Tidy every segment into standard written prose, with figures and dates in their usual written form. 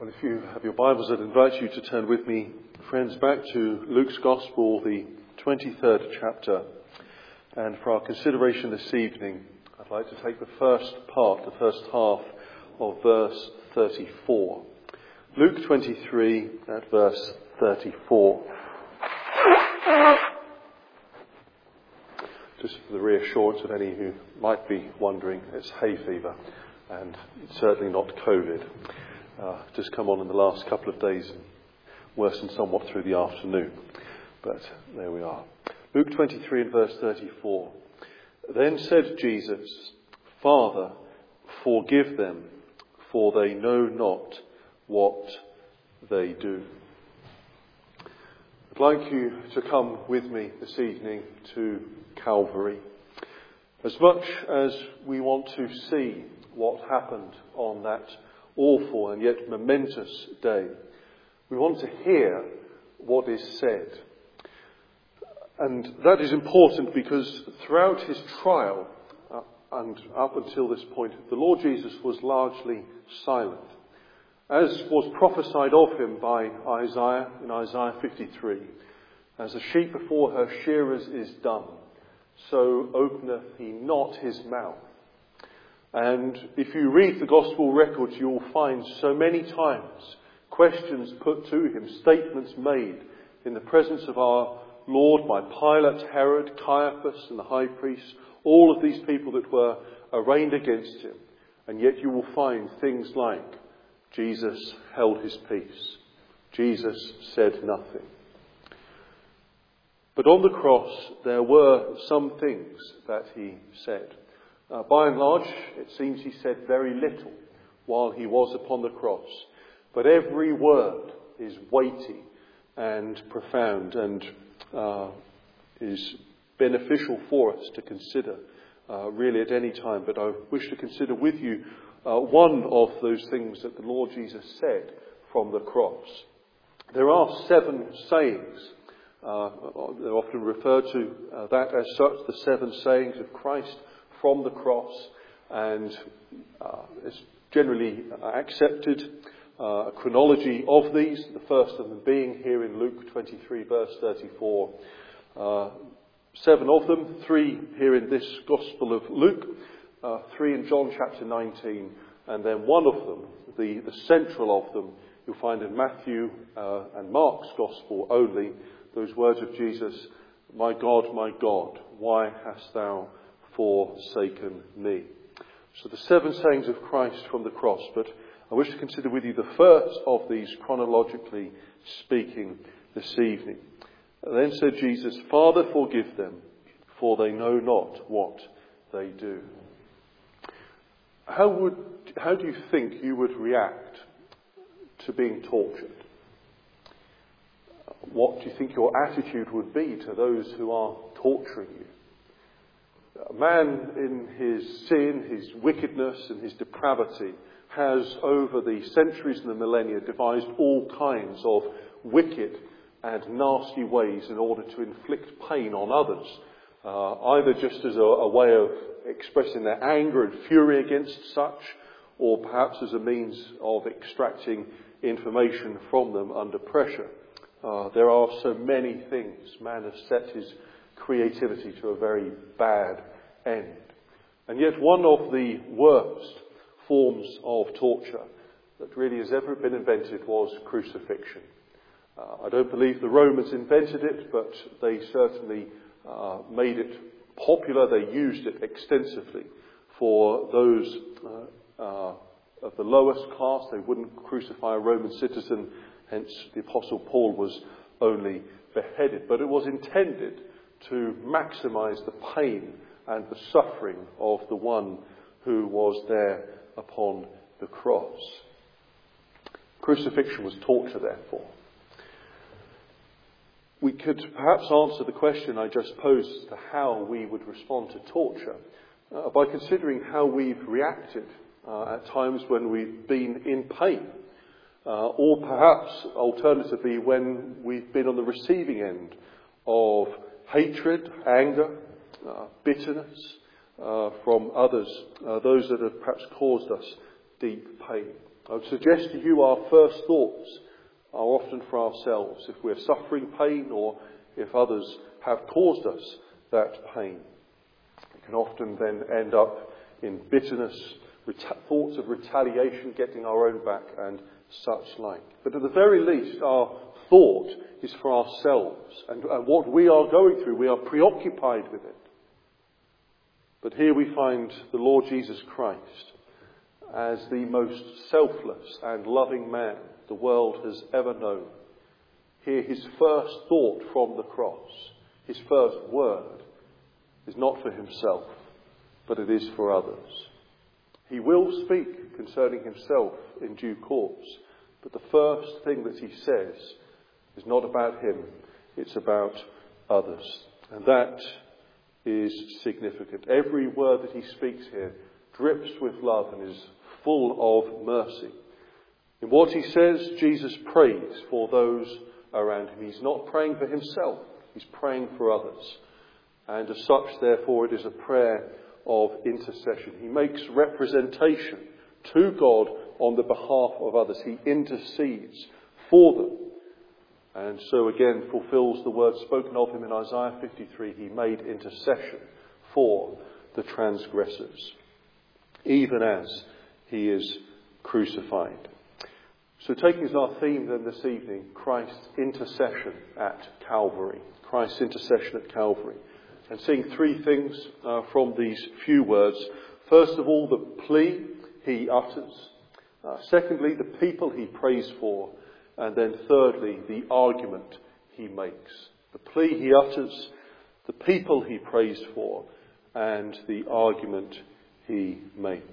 Well, if you have your Bibles, I'd invite you to turn with me, friends, back to Luke's Gospel, the 23rd chapter. And for our consideration this evening, I'd like to take the first half of verse 34. Luke 23 at verse 34. Just for the reassurance of any who might be wondering, it's hay fever, and it's certainly not COVID. Just come on in the last couple of days and worsened somewhat through the afternoon. But there we are. Luke 23 and verse 34. Then said Jesus, Father, forgive them, for they know not what they do. I'd like you to come with me this evening to Calvary. As much as we want to see what happened on that awful and yet momentous day, we want to hear what is said. And that is important because throughout his trial and up until this point, the Lord Jesus was largely silent. As was prophesied of him by Isaiah in Isaiah 53, as a sheep before her shearers is dumb, so openeth he not his mouth. And if you read the gospel records, you will find so many times questions put to him, statements made in the presence of our Lord by Pilate, Herod, Caiaphas and the high priests, all of these people that were arraigned against him. And yet you will find things like Jesus held his peace. Jesus said nothing. But on the cross there were some things that he said. By and large, it seems he said very little while he was upon the cross. But every word is weighty and profound and is beneficial for us to consider really at any time. But I wish to consider with you one of those things that the Lord Jesus said from the cross. There are 7 sayings. They're often referred to that as such, the 7 sayings of Christ from the cross, and it's generally accepted a chronology of these, the first of them being here in Luke 23 verse 34. 7 of them, 3 here in this Gospel of Luke, 3 in John chapter 19, and then one of them, the central of them, you'll find in Matthew and Mark's Gospel only, those words of Jesus, my God, why hast thou forsaken me? So the 7 sayings of Christ from the cross, but I wish to consider with you the first of these chronologically speaking this evening. Then said Jesus, Father, forgive them, for they know not what they do. How do you think you would react to being tortured? What do you think your attitude would be to those who are torturing you? A man in his sin, his wickedness and his depravity has over the centuries and the millennia devised all kinds of wicked and nasty ways in order to inflict pain on others, either just as a way of expressing their anger and fury against such, or perhaps as a means of extracting information from them under pressure. There are so many things. Man has set his creativity to a very bad end. And yet one of the worst forms of torture that really has ever been invented was crucifixion. I don't believe the Romans invented it, but they certainly made it popular. They used it extensively for those of the lowest class. They wouldn't crucify a Roman citizen, hence the Apostle Paul was only beheaded. But it was intended to maximize the pain and the suffering of the one who was there upon the cross. Crucifixion was torture, therefore. We could perhaps answer the question I just posed as to how we would respond to torture by considering how we've reacted at times when we've been in pain, or perhaps alternatively when we've been on the receiving end of hatred, anger, bitterness from others, those that have perhaps caused us deep pain. I would suggest to you our first thoughts are often for ourselves, if we're suffering pain or if others have caused us that pain. It can often then end up in bitterness, thoughts of retaliation, getting our own back and such like. But at the very least, our thought is for ourselves and what we are going through. We are preoccupied with it. But here we find the Lord Jesus Christ as the most selfless and loving man the world has ever known. Here his first thought from the cross, his first word, is not for himself, but it is for others. He will speak concerning himself in due course, but the first thing that he says is not about him, it's about others. And that is significant. Every word that he speaks here drips with love and is full of mercy. In what he says, Jesus prays for those around him. He's not praying for himself, he's praying for others. And as such, therefore, it is a prayer of intercession. He makes representation to God on the behalf of others. He intercedes for them. And so again fulfills the word spoken of him in Isaiah 53. He made intercession for the transgressors, even as he is crucified. So taking as our theme then this evening, Christ's intercession at Calvary. Christ's intercession at Calvary. And seeing three things from these few words. First of all, the plea he utters. Secondly, the people he prays for. And then thirdly, the argument he makes. The plea he utters, the people he prays for, and the argument he makes.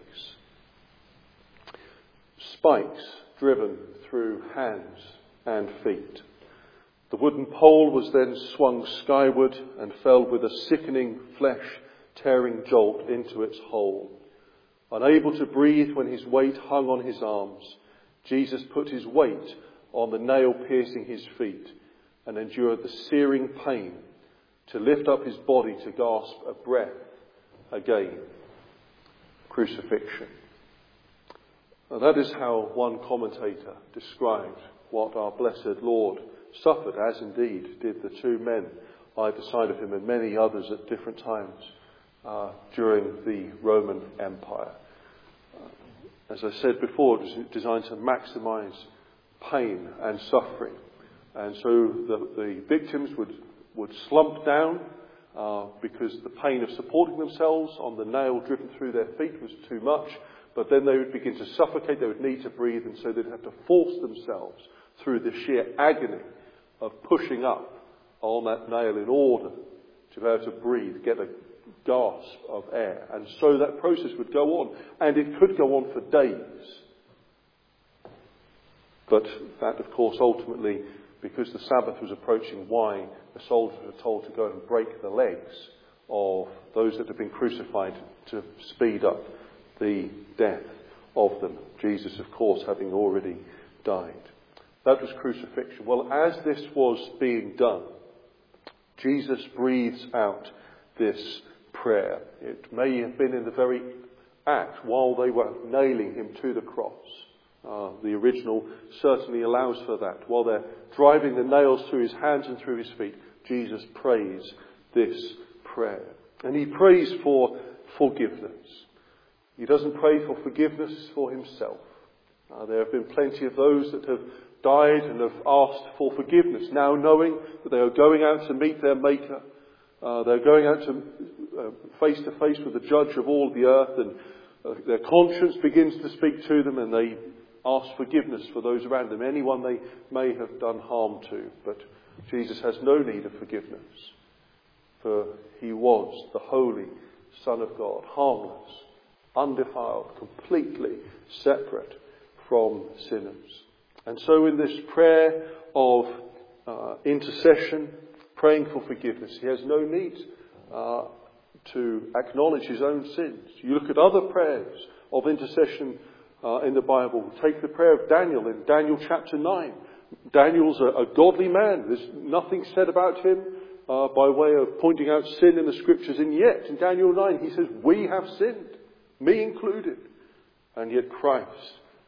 Spikes driven through hands and feet. The wooden pole was then swung skyward and fell with a sickening, flesh-tearing jolt into its hole. Unable to breathe when his weight hung on his arms, Jesus put his weight on the nail piercing his feet and endured the searing pain to lift up his body to gasp a breath again. Crucifixion. Now that is how one commentator described what our blessed Lord suffered, as indeed did the two men either side of him and many others at different times during the Roman Empire. As I said before, it was designed to maximise pain and suffering. And so the victims would slump down because the pain of supporting themselves on the nail driven through their feet was too much. But then they would begin to suffocate, they would need to breathe, and so they'd have to force themselves through the sheer agony of pushing up on that nail in order to be able to breathe, get a gasp of air. And so that process would go on, and it could go on for days. But that, of course, ultimately, because the Sabbath was approaching, why the soldiers were told to go and break the legs of those that had been crucified to speed up the death of them. Jesus, of course, having already died. That was crucifixion. Well, as this was being done, Jesus breathes out this prayer. It may have been in the very act while they were nailing him to the cross. The original certainly allows for that. While they're driving the nails through his hands and through his feet, Jesus prays this prayer. And he prays for forgiveness. He doesn't pray for forgiveness for himself. There have been plenty of those that have died and have asked for forgiveness, now knowing that they are going out to meet their Maker. They're going out to face with the Judge of all the earth, and their conscience begins to speak to them, and they ask forgiveness for those around them, anyone they may have done harm to. But Jesus has no need of forgiveness, for he was the holy Son of God, harmless, undefiled, completely separate from sinners. And so in this prayer of intercession, praying for forgiveness, he has no need to acknowledge his own sins. You look at other prayers of intercession in the Bible. Take the prayer of Daniel in Daniel chapter 9. Daniel's a godly man. There's nothing said about him by way of pointing out sin in the scriptures. And yet, in Daniel 9, he says, we have sinned, me included. And yet Christ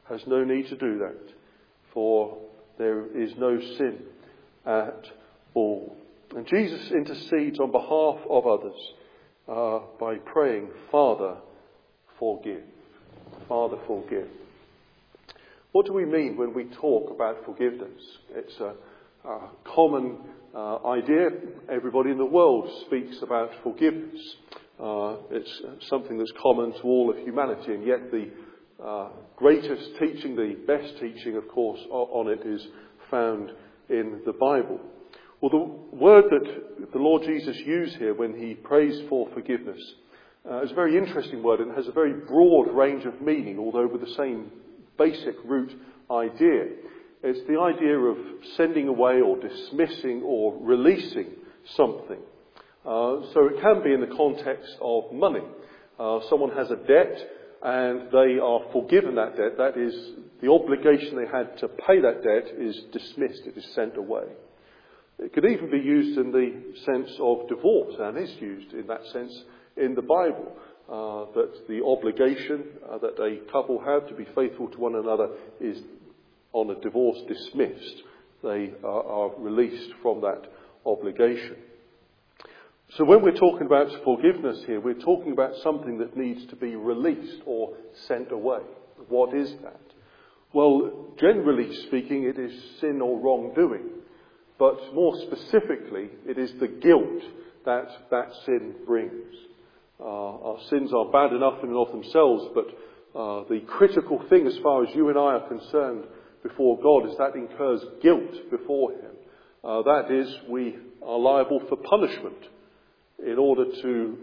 has no need to do that, for there is no sin at all. And Jesus intercedes on behalf of others by praying, Father, forgive. Father, forgive. What do we mean when we talk about forgiveness? It's a common idea. Everybody in the world speaks about forgiveness. It's something that's common to all of humanity, and yet the greatest teaching, the best teaching, of course, on it is found in the Bible. Well, the word that the Lord Jesus used here when he prays for forgiveness is a very interesting word, and has a very broad range of meaning, although with the same basic root idea. It's the idea of sending away or dismissing or releasing something. So it can be in the context of money. Someone has a debt and they are forgiven that debt. That is, the obligation they had to pay that debt is dismissed. It is sent away. It could even be used in the sense of divorce, and is used in that sense in the Bible. That the obligation that a couple have to be faithful to one another is, on a divorce, dismissed. They are released from that obligation. So when we're talking about forgiveness here, we're talking about something that needs to be released or sent away. What is that? Well, generally speaking, it is sin or wrongdoing. But more specifically, it is the guilt that that sin brings. Our sins are bad enough in and of themselves, but the critical thing as far as you and I are concerned before God is that incurs guilt before him. That is, we are liable for punishment in order to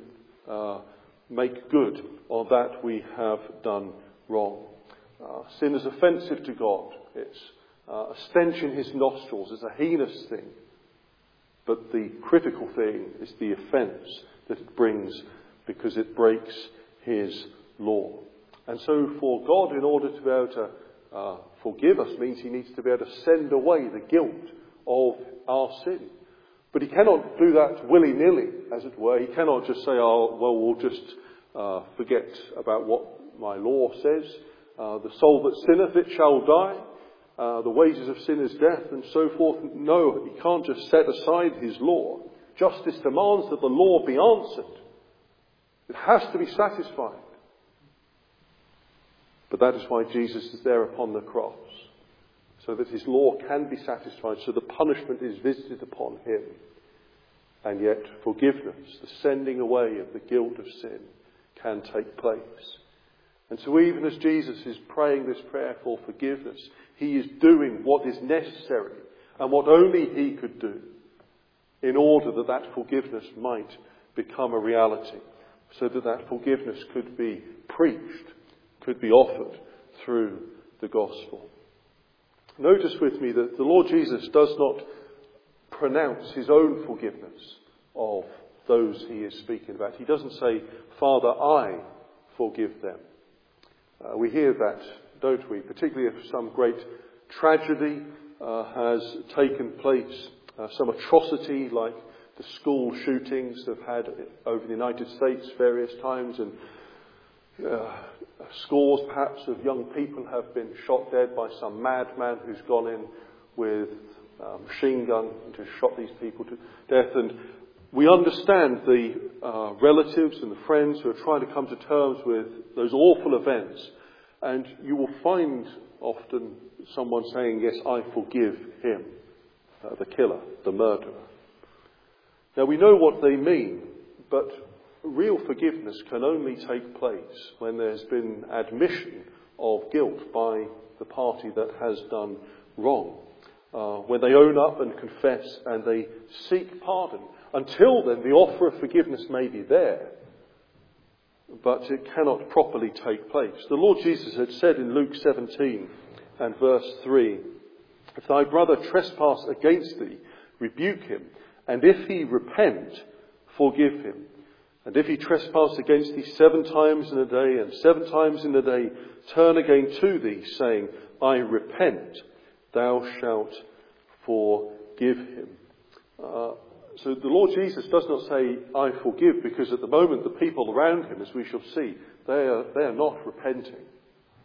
make good on that we have done wrong. Sin is offensive to God. It's a stench in his nostrils. It's a heinous thing. But the critical thing is the offence that it brings, because it breaks his law. And so for God, in order to be able to forgive us, means he needs to be able to send away the guilt of our sin. But he cannot do that willy-nilly, as it were. He cannot just say, oh, well, we'll just forget about what my law says. The soul that sinneth, it shall die. The wages of sin is death, and so forth. No, he can't just set aside his law. Justice demands that the law be answered. It has to be satisfied. But that is why Jesus is there upon the cross, so that his law can be satisfied, so the punishment is visited upon him. And yet forgiveness, the sending away of the guilt of sin, can take place. And so even as Jesus is praying this prayer for forgiveness, he is doing what is necessary and what only he could do in order that that forgiveness might become a reality, so that that forgiveness could be preached, could be offered through the gospel. Notice with me that the Lord Jesus does not pronounce his own forgiveness of those he is speaking about. He doesn't say, Father, I forgive them. We hear that, don't we? Particularly if some great tragedy has taken place, some atrocity like the school shootings have had over the United States various times, and scores perhaps of young people have been shot dead by some madman who's gone in with a machine gun and just shot these people to death. And we understand the relatives and the friends who are trying to come to terms with those awful events. And you will find often someone saying, yes, I forgive him, the killer, the murderer. Now we know what they mean, but real forgiveness can only take place when there's been admission of guilt by the party that has done wrong. When they own up and confess and they seek pardon. Until then, the offer of forgiveness may be there, but it cannot properly take place. The Lord Jesus had said in Luke 17 and verse 3, if thy brother trespass against thee, rebuke him, and if he repent, forgive him. And if he trespass against thee 7 times in a day, and 7 times in a day turn again to thee, saying, I repent, thou shalt forgive him. So the Lord Jesus does not say, I forgive, because at the moment the people around him, as we shall see, they are not repenting.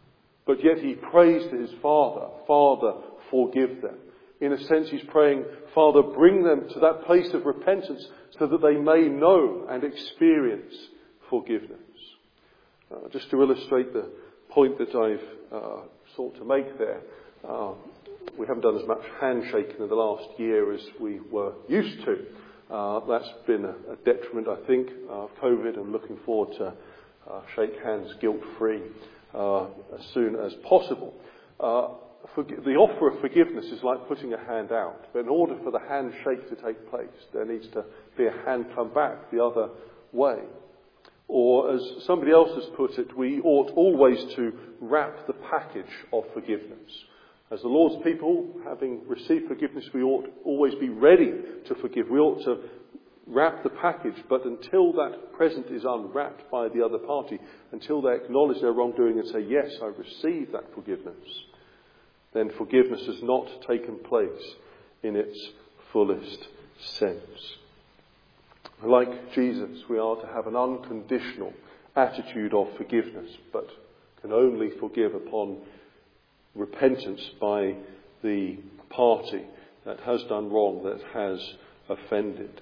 But yet he prays to his Father, Father, forgive them. In a sense, he's praying, Father, bring them to that place of repentance so that they may know and experience forgiveness. Just to illustrate the point that I've sought to make there, we haven't done as much handshaking in the last year as we were used to. That's been a detriment, I think, of COVID. I'm looking forward to shake hands guilt-free as soon as possible. The offer of forgiveness is like putting a hand out. But in order for the handshake to take place, there needs to be a hand come back the other way. Or as somebody else has put it, we ought always to wrap the package of forgiveness. As the Lord's people, having received forgiveness, we ought always be ready to forgive. We ought to wrap the package, but until that present is unwrapped by the other party, until they acknowledge their wrongdoing and say, yes, I receive that forgiveness, then forgiveness has not taken place in its fullest sense. Like Jesus, we are to have an unconditional attitude of forgiveness, but can only forgive upon repentance by the party that has done wrong, that has offended.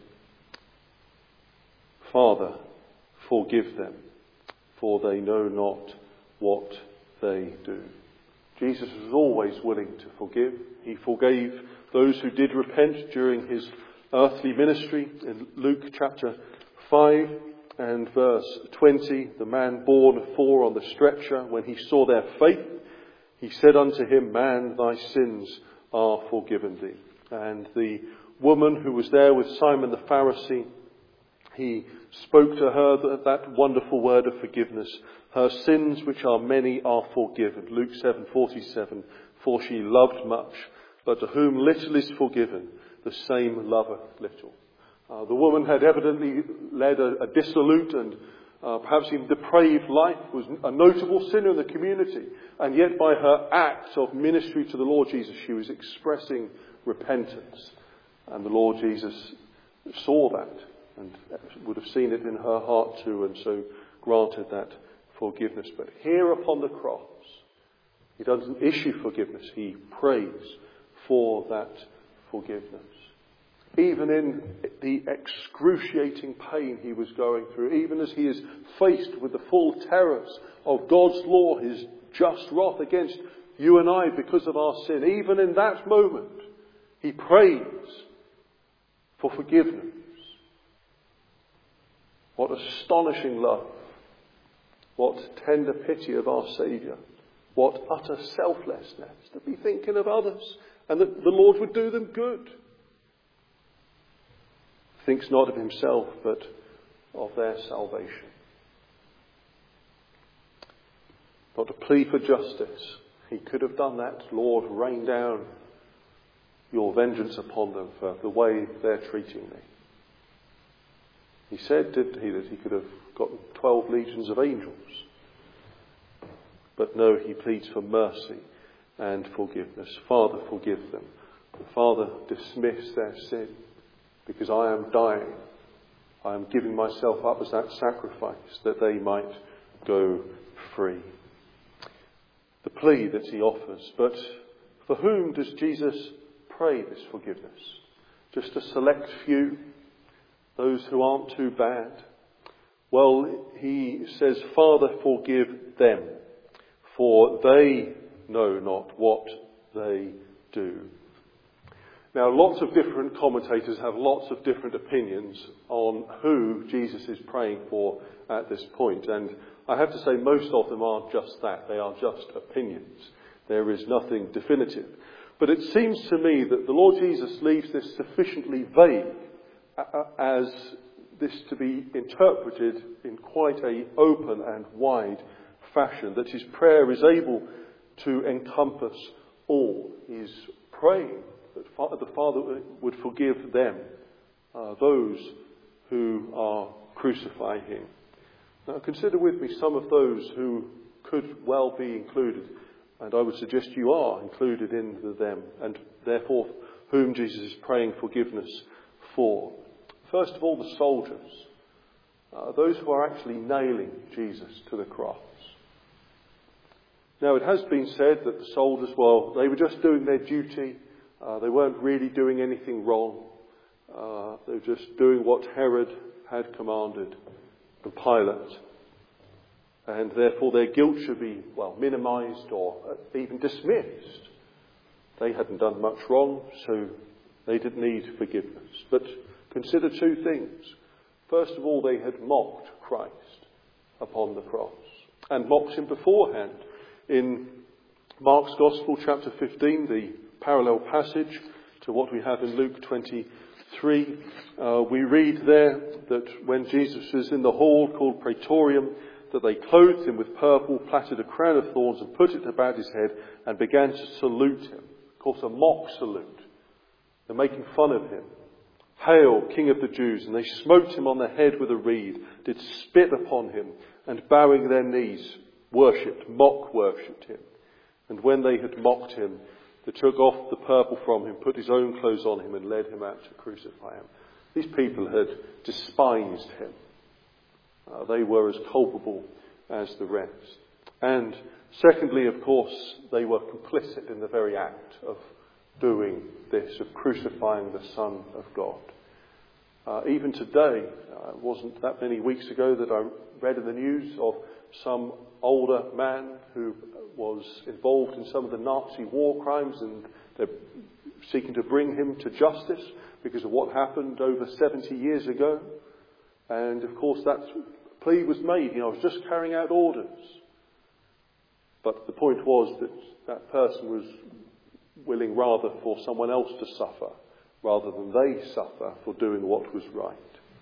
Father, forgive them, for they know not what they do. Jesus was always willing to forgive. He forgave those who did repent during his earthly ministry. In Luke chapter 5 and verse 20, the man borne of 4 on the stretcher, when he saw their faith, he said unto him, Man, thy sins are forgiven thee. And the woman who was there with Simon the Pharisee, he spoke to her that wonderful word of forgiveness. Her sins, which are many, are forgiven. Luke 7:47. For she loved much, but to whom little is forgiven, the same loveth little. The woman had evidently led a dissolute and perhaps even depraved life, was a notable sinner in the community. And yet by her act of ministry to the Lord Jesus, she was expressing repentance. And the Lord Jesus saw that and would have seen it in her heart too, and so granted that forgiveness. But here upon the cross, he doesn't issue forgiveness. He prays for that forgiveness. Even in the excruciating pain he was going through, even as he is faced with the full terrors of God's law, his just wrath against you and I because of our sin, even in that moment, he prays for forgiveness. What astonishing love. What tender pity of our Saviour. What utter selflessness to be thinking of others and that the Lord would do them good. Thinks not of himself, but of their salvation. Not to plead for justice. He could have done that. Lord, rain down your vengeance upon them for the way they're treating me. He said, didn't he, that he could have gotten 12 legions of angels. But no, he pleads for mercy and forgiveness. Father, forgive them. Father, dismiss their sin. Because I am dying. I am giving myself up as that sacrifice that they might go free. The plea that he offers. But for whom does Jesus pray this forgiveness? Just a select few? Those who aren't too bad? Well, he says, Father, forgive them, for they know not what they do. Now, lots of different commentators have lots of different opinions on who Jesus is praying for at this point. And I have to say most of them are just that. They are just opinions. There is nothing definitive. But it seems to me that the Lord Jesus leaves this sufficiently vague as this to be interpreted in quite an open and wide fashion, that his prayer is able to encompass all. He's praying that the Father would forgive them, those who are crucifying him. Now consider with me some of those who could well be included, and I would suggest you are included in them, and therefore whom Jesus is praying forgiveness for. First of all, the soldiers, those who are actually nailing Jesus to the cross. Now, it has been said that the soldiers, well, they were just doing their duty. They weren't really doing anything wrong. They were just doing what Herod had commanded, and Pilate. And therefore their guilt should be, minimised or even dismissed. They hadn't done much wrong, so they didn't need forgiveness. But consider two things. First of all, they had mocked Christ upon the cross, and mocked him beforehand. In Mark's Gospel, chapter 15, the parallel passage to what we have in Luke 23, we read there that when Jesus was in the hall called Praetorium, that they clothed him with purple, plaited a crown of thorns and put it about his head and began to salute him. Of course, a mock salute. They're making fun of him. Hail, King of the Jews! And they smote him on the head with a reed, did spit upon him, and bowing their knees, mock-worshipped him. And when they had mocked him, they took off the purple from him, put his own clothes on him, and led him out to crucify him. These people had despised him. They were as culpable as the rest. And secondly, of course, they were complicit in the very act of doing this, of crucifying the Son of God. Even today, it wasn't that many weeks ago that I read in the news of some older man who was involved in some of the Nazi war crimes, and they're seeking to bring him to justice because of what happened over 70 years ago. And of course that plea was made, I was just carrying out orders. But the point was that that person was willing rather for someone else to suffer rather than they suffer for doing what was right.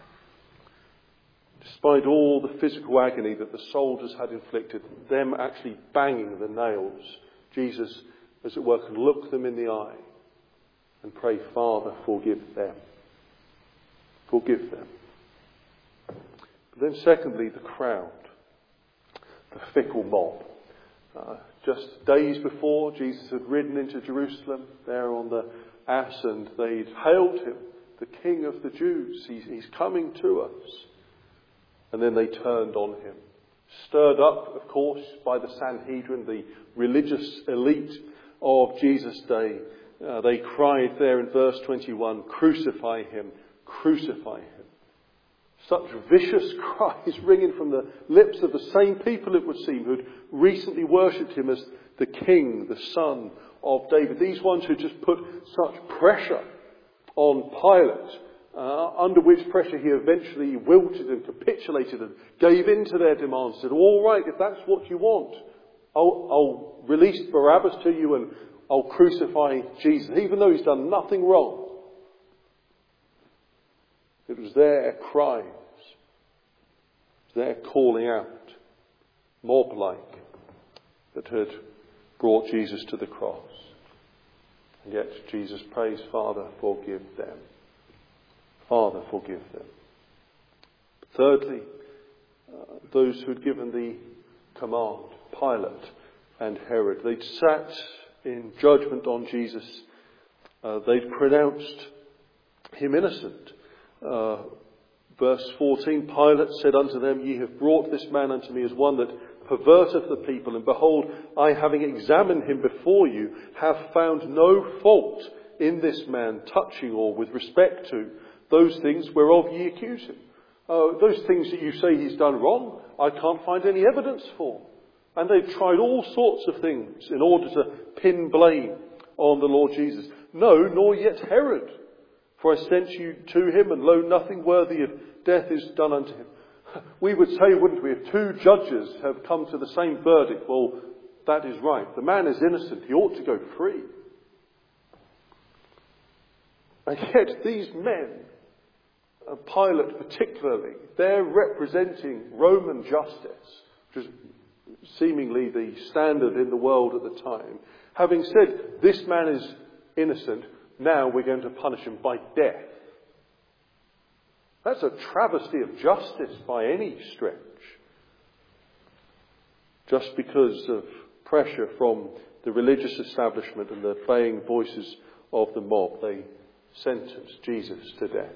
Despite all the physical agony that the soldiers had inflicted, them actually banging the nails, Jesus, as it were, can look them in the eye and pray, Father, forgive them. Forgive them. But then secondly, the crowd, the fickle mob. Just days before, Jesus had ridden into Jerusalem there on the ass, and they'd hailed him, the King of the Jews. He's coming to us. And then they turned on him. Stirred up, of course, by the Sanhedrin, the religious elite of Jesus' day. They cried there in verse 21, crucify him, crucify him. Such vicious cries ringing from the lips of the same people, it would seem, who'd recently worshipped him as the King, the Son of David. These ones who just put such pressure on Pilate, under which pressure he eventually wilted and capitulated and gave in to their demands. Said, all right, if that's what you want, I'll release Barabbas to you and I'll crucify Jesus, even though he's done nothing wrong. It was their cries, their calling out, mob-like, that had brought Jesus to the cross. And yet Jesus prays, Father, forgive them. Father, forgive them. Thirdly, those who had given the command, Pilate and Herod, they'd sat in judgment on Jesus. They'd pronounced him innocent. Verse 14, Pilate said unto them, Ye have brought this man unto me as one that perverteth the people, and behold, I, having examined him before you, have found no fault in this man, touching or with respect to those things whereof ye accuse him. Those things that you say he's done wrong, I can't find any evidence for. And they've tried all sorts of things in order to pin blame on the Lord Jesus. No, nor yet Herod. For I sent you to him, and lo, nothing worthy of death is done unto him. We would say, wouldn't we, if two judges have come to the same verdict, well, that is right. The man is innocent. He ought to go free. And yet these men, Pilate particularly, they're representing Roman justice, which is seemingly the standard in the world at the time. Having said, this man is innocent, now we're going to punish him by death. That's a travesty of justice by any stretch. Just because of pressure from the religious establishment and the baying voices of the mob, they sentenced Jesus to death.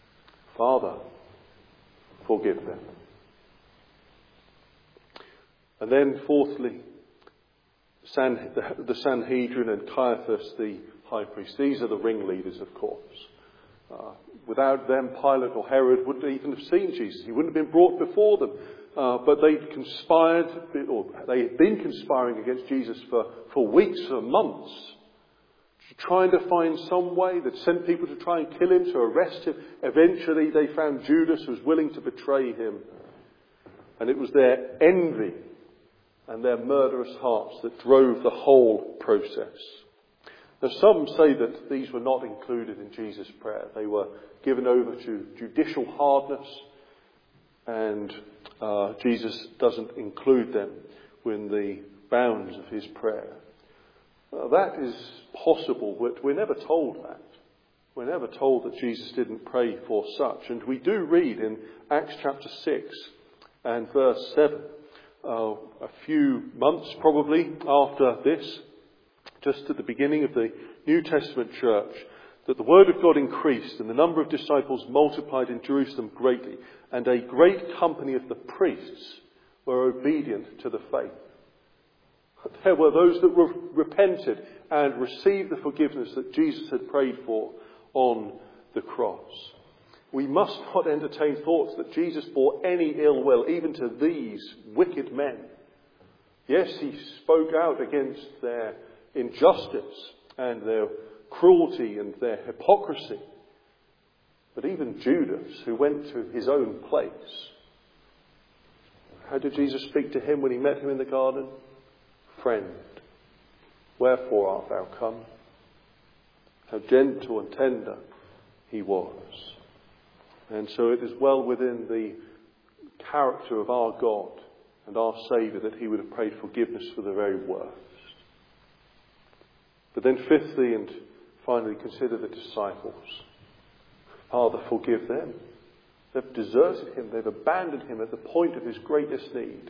Father, forgive them. And then fourthly, the Sanhedrin and Caiaphas, the high priest. These are the ringleaders, of course. Without them, Pilate or Herod wouldn't even have seen Jesus. He wouldn't have been brought before them. But they'd conspired, or they had been conspiring against Jesus for weeks or months, trying to find some way. That sent people to try and kill him, to arrest him. Eventually they found Judas who was willing to betray him. And it was their envy and their murderous hearts that drove the whole process. Now, some say that these were not included in Jesus' prayer. They were given over to judicial hardness, and Jesus doesn't include them within the bounds of his prayer. That is possible, but we're never told that. We're never told that Jesus didn't pray for such. And we do read in Acts chapter 6 and verse 7, a few months probably after this, just at the beginning of the New Testament church, that the word of God increased and the number of disciples multiplied in Jerusalem greatly, and a great company of the priests were obedient to the faith. There were those that repented and received the forgiveness that Jesus had prayed for on the cross. We must not entertain thoughts that Jesus bore any ill will, even to these wicked men. Yes, he spoke out against their injustice and their cruelty and their hypocrisy. But even Judas, who went to his own place, how did Jesus speak to him when he met him in the garden? Friend, wherefore art thou come? How gentle and tender he was. And so it is well within the character of our God and our Saviour that he would have prayed forgiveness for the very worst. But then fifthly and finally, consider the disciples. Father, forgive them. They've deserted him. They've abandoned him at the point of his greatest need.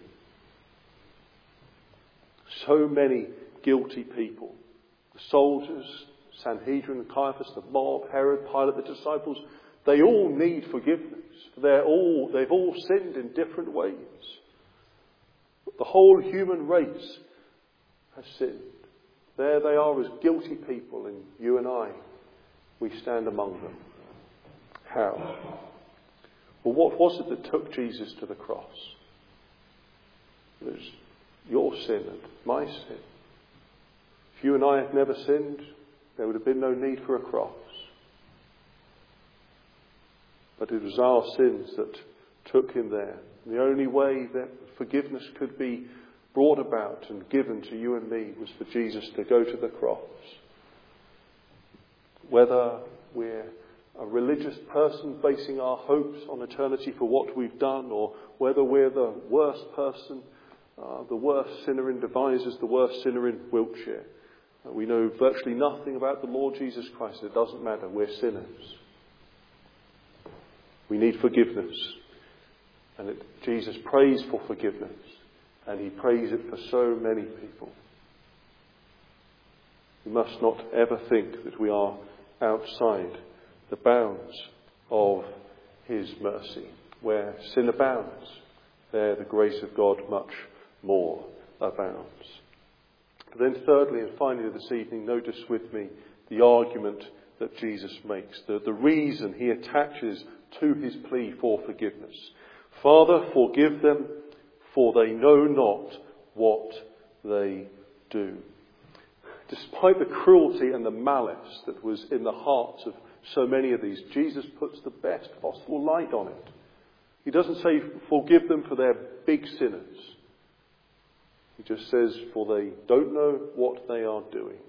So many guilty people. The soldiers, Sanhedrin, Caiaphas, the mob, Herod, Pilate, the disciples, they all need forgiveness. They've all sinned in different ways. The whole human race has sinned. There they are as guilty people, and you and I, we stand among them. How? Well, what was it that took Jesus to the cross? It was your sin and my sin. If you and I had never sinned, there would have been no need for a cross. But it was our sins that took him there. And the only way that forgiveness could be brought about and given to you and me was for Jesus to go to the cross. Whether we're a religious person basing our hopes on eternity for what we've done, or whether we're the worst person, the worst sinner in Devizes, the worst sinner in Wiltshire. We know virtually nothing about the Lord Jesus Christ. It doesn't matter. We're sinners. We need forgiveness. And Jesus prays for forgiveness. And he prays it for so many people. We must not ever think that we are outside the bounds of his mercy. Where sin abounds, there the grace of God much more abounds. But then thirdly and finally this evening, notice with me the argument that Jesus makes. The reason he attaches to his plea for forgiveness. Father, forgive them, for they know not what they do. Despite the cruelty and the malice that was in the hearts of so many of these, Jesus puts the best possible light on it. He doesn't say forgive them for their big sinners. He just says, for they don't know what they are doing.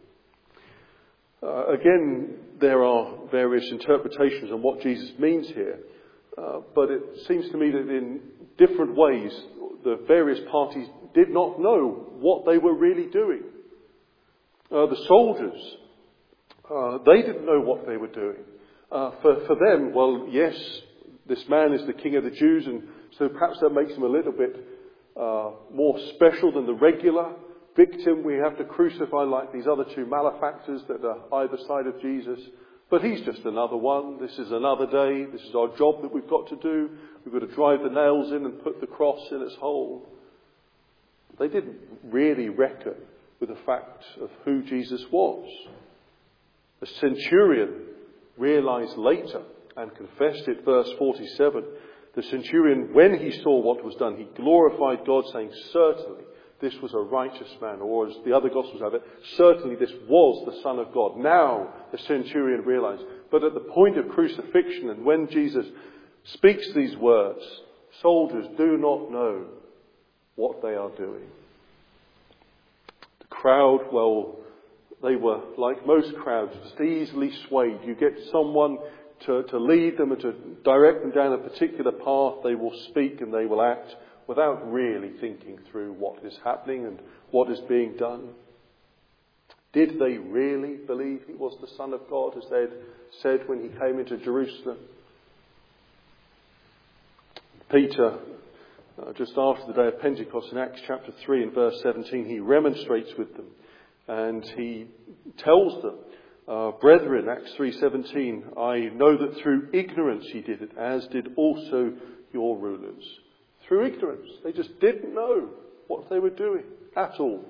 Again, there are various interpretations on what Jesus means here. But it seems to me that in different ways, the various parties did not know what they were really doing. The soldiers, they didn't know what they were doing. For them, well, yes, this man is the king of the Jews, and so perhaps that makes him a little bit more special than the regular victim we have to crucify like these other two malefactors that are either side of Jesus. But he's just another one. This is another day. This is our job that we've got to do. We've got to drive the nails in and put the cross in its hole. They didn't really reckon with the fact of who Jesus was. The centurion realized later and confessed it, verse 47. The centurion, when he saw what was done, he glorified God, saying, certainly this was a righteous man. Or as the other Gospels have it, certainly this was the Son of God. Now the centurion realized. But at the point of crucifixion, and when Jesus speaks these words, soldiers do not know what they are doing. The crowd, well, they were, like most crowds, just easily swayed. You get someone to lead them and to direct them down a particular path, they will speak and they will act without really thinking through what is happening and what is being done. Did they really believe he was the Son of God, as they had said when he came into Jerusalem? Peter, just after the day of Pentecost in Acts chapter 3 and verse 17, he remonstrates with them and he tells them, brethren, Acts 3:17, I know that through ignorance he did it, as did also your rulers. Through ignorance. They just didn't know what they were doing at all.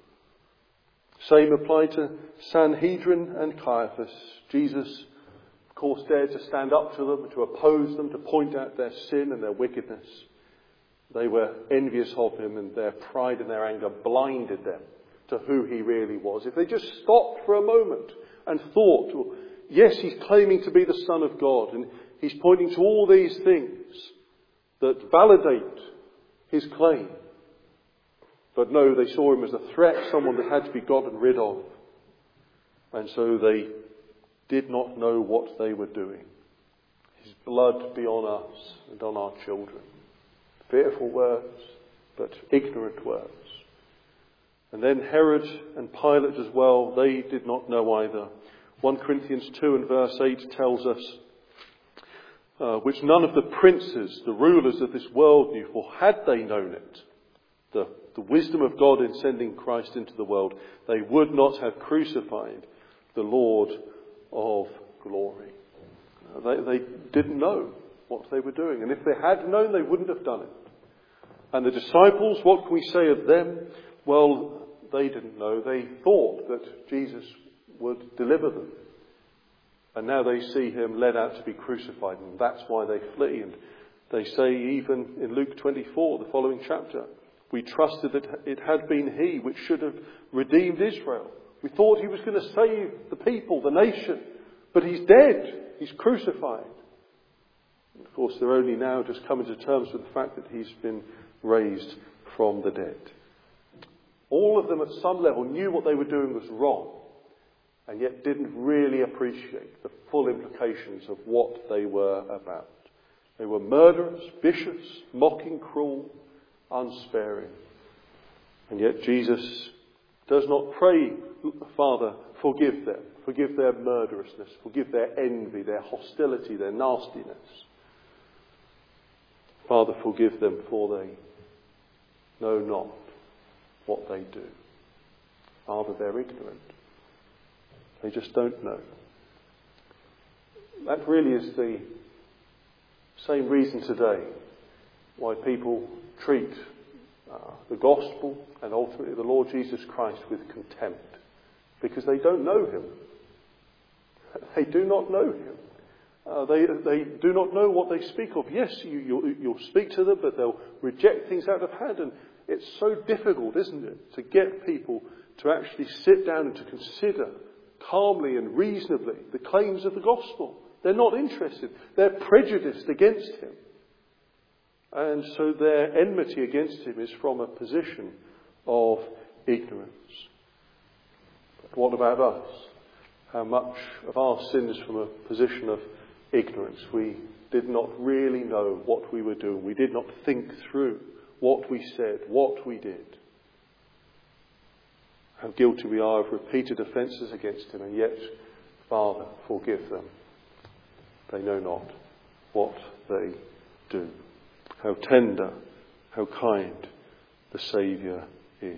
Same applied to Sanhedrin and Caiaphas. Jesus, of course, dared to stand up to them, to oppose them, to point out their sin and their wickedness. They were envious of him, and their pride and their anger blinded them to who he really was. If they just stopped for a moment and thought, well, yes, he's claiming to be the Son of God, and he's pointing to all these things that validate his claim. But no, they saw him as a threat, someone that had to be gotten rid of. And so they did not know what they were doing. His blood be on us and on our children. Fearful words, but ignorant words. And then Herod and Pilate as well, they did not know either. 1 Corinthians 2 and verse 8 tells us, which none of the princes, the rulers of this world knew, for had they known it, the wisdom of God in sending Christ into the world, they would not have crucified the Lord of glory. They didn't know what they were doing. And if they had known, they wouldn't have done it. And the disciples, what can we say of them? Well, they didn't know. They thought that Jesus would deliver them. And now they see him led out to be crucified. And that's why they flee. And they say even in Luke 24, the following chapter, we trusted that it had been he which should have redeemed Israel. We thought he was going to save the people, the nation. But he's dead. He's crucified. And of course, they're only now just coming to terms with the fact that he's been raised from the dead. All of them at some level knew what they were doing was wrong, and yet didn't really appreciate the full implications of what they were about. They were murderers, vicious, mocking, cruel, unsparing. And yet Jesus does not pray, Father, forgive them. Forgive their murderousness. Forgive their envy, their hostility, their nastiness. Father, forgive them, for they know not what they do. Father, they're ignorant. They just don't know. That really is the same reason today why people treat the gospel and ultimately the Lord Jesus Christ with contempt. Because they don't know him. They do not know him. They do not know what they speak of. Yes, you'll speak to them, but they'll reject things out of hand. And it's so difficult, isn't it, to get people to actually sit down and to consider calmly and reasonably the claims of the gospel. They're not interested. They're prejudiced against him. And so their enmity against him is from a position of ignorance. But what about us? How much of our sin is from a position of ignorance? We did not really know what we were doing. We did not think through what we said, what we did. How guilty we are of repeated offences against him, and yet, Father, forgive them. They know not what they do. How tender, how kind the Saviour is.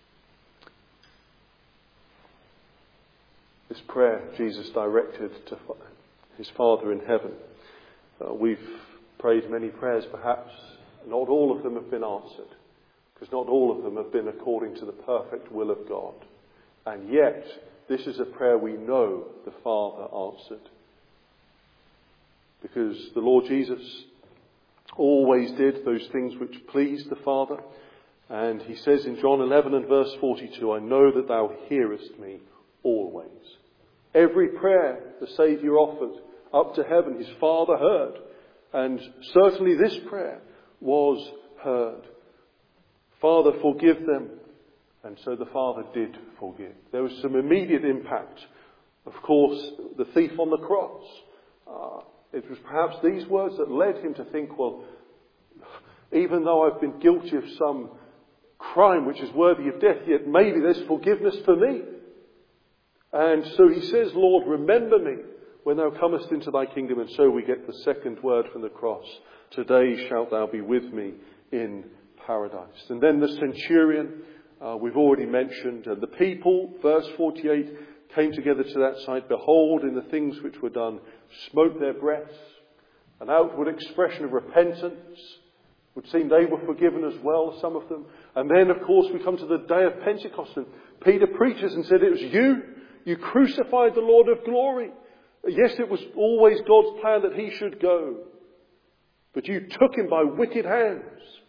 This prayer Jesus directed to his Father in heaven. We've prayed many prayers, perhaps not all of them have been answered. because not all of them have been according to the perfect will of God. And yet, this is a prayer we know the Father answered. Because the Lord Jesus always did those things which pleased the Father. And he says in John 11 and verse 42, I know that thou hearest me always. Every prayer the Saviour offered up to heaven, his Father heard. And certainly this prayer was heard. Father, forgive them. And so the Father did forgive. There was some immediate impact. Of course, the thief on the cross. It was perhaps these words that led him to think, well, even though I've been guilty of some crime which is worthy of death, yet maybe there's forgiveness for me. And so he says, Lord, remember me when thou comest into thy kingdom. And so we get the second word from the cross. Today shalt thou be with me in paradise. And then the centurion, we've already mentioned. And the people, verse 48, came together to that sight. Behold, in the things which were done, smote their breaths. An outward expression of repentance. Would seem they were forgiven as well, some of them. And then, of course, we come to the day of Pentecost. And Peter preaches and said, it was you. You crucified the Lord of glory. Yes, it was always God's plan that he should go. But you took him by wicked hands.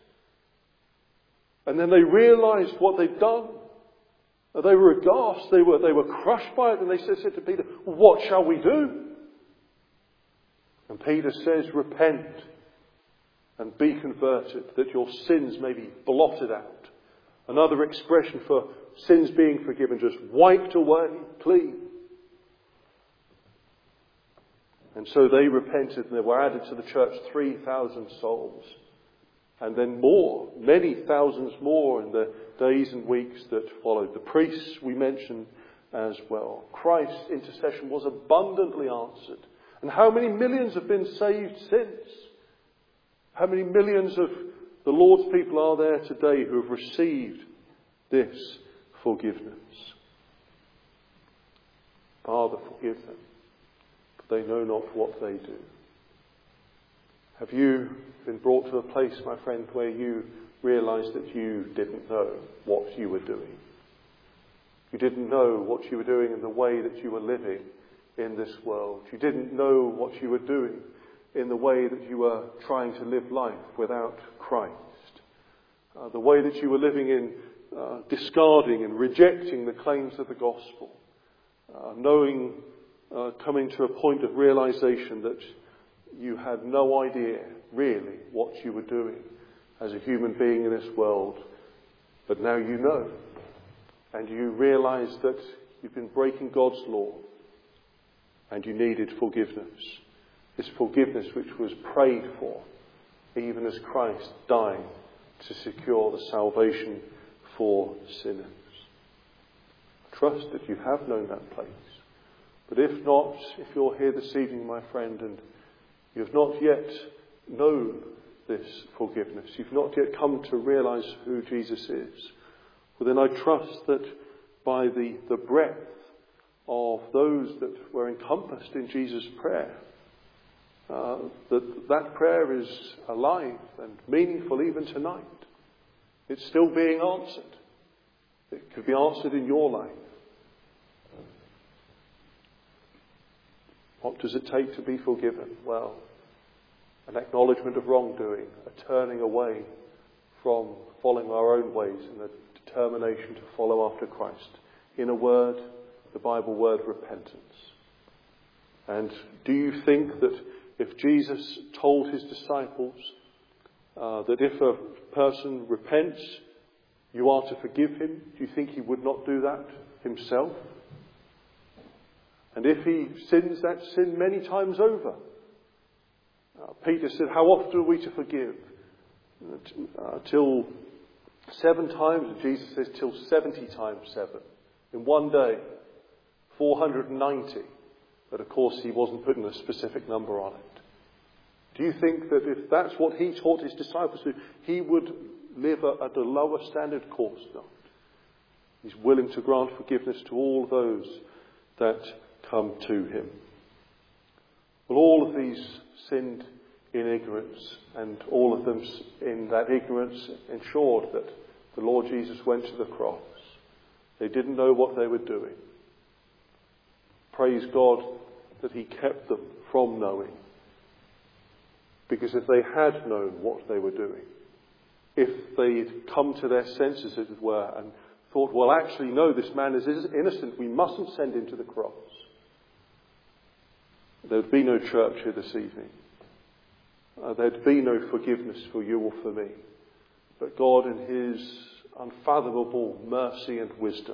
And then they realized what they'd done. They were aghast. They were crushed by it. And they said to Peter, what shall we do? And Peter says, repent and be converted, that your sins may be blotted out. Another expression for sins being forgiven, just wiped away, clean. And so they repented, and there were added to the church 3,000 souls. And then more, many thousands more in the days and weeks that followed. The priests we mentioned as well. Christ's intercession was abundantly answered. And how many millions have been saved since? How many millions of the Lord's people are there today who have received this forgiveness? Father, forgive them, for they know not what they do. Have you been brought to a place, my friend, where you realised that you didn't know what you were doing? You didn't know what you were doing in the way that you were living in this world. You didn't know what you were doing in the way that you were trying to live life without Christ. The way that you were living in discarding and rejecting the claims of the gospel. Coming to a point of realization that you had no idea really what you were doing as a human being in this world. But now you know. And you realize that you've been breaking God's law. And you needed forgiveness. This forgiveness which was prayed for, even as Christ died to secure the salvation for sinners. Trust that you have known that place. But if not, if you're here this evening, my friend, and you have not yet known this forgiveness, you've not yet come to realize who Jesus is, well then I trust that by the breadth of those that were encompassed in Jesus' prayer, that prayer is alive and meaningful even tonight. It's still being answered. It could be answered in your life. What does it take to be forgiven? Well, an acknowledgement of wrongdoing, a turning away from following our own ways, and a determination to follow after Christ. In a word, the Bible word, repentance. And do you think that if Jesus told his disciples that if a person repents, you are to forgive him, do you think he would not do that himself? And if he sins that sin many times over, Peter said, how often are we to forgive? Till 7 times, and Jesus says till 70 times 7. In one day, 490. But of course he wasn't putting a specific number on it. Do you think that if that's what he taught his disciples to do, he would live at a lower standard course? No. He's willing to grant forgiveness to all those that come to him. Well, all of these sinned in ignorance, and all of them in that ignorance ensured that the Lord Jesus went to the cross. They didn't know what they were doing. Praise God that he kept them from knowing. Because if they had known what they were doing, if they'd come to their senses, as it were, and thought, well, actually, no, this man is innocent, we mustn't send him to the cross, there'd be no church here this evening. There'd be no forgiveness for you or for me. But God, in his unfathomable mercy and wisdom,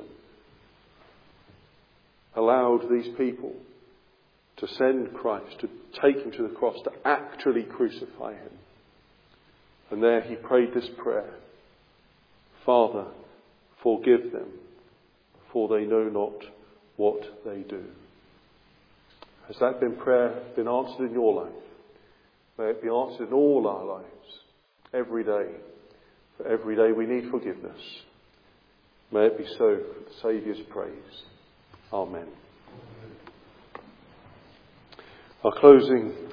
allowed these people to send Christ, to take him to the cross, to actually crucify him. And there he prayed this prayer: Father, forgive them, for they know not what they do. Has that prayer been answered in your life? May it be answered in all our lives, every day. For every day we need forgiveness. May it be so for the Saviour's praise. Amen. Our closing